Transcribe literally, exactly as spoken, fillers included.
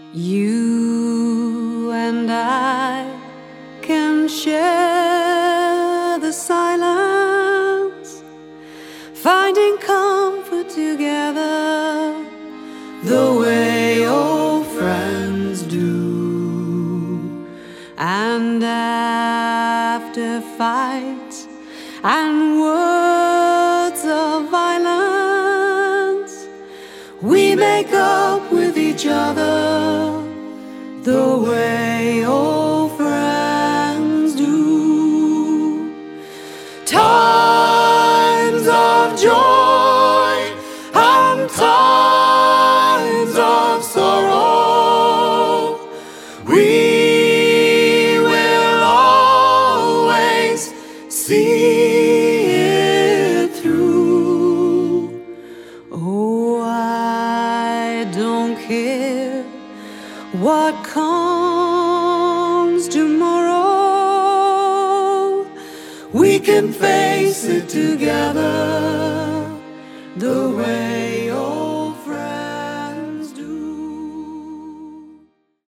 You and I can share the silence, finding comfort together the way old friends do. And after fights and words of violence, we make up with each other the way old friends do. Times of joy and times of sorrow, we will always see it through. Oh, I don't care what comes tomorrow, we can face it together the way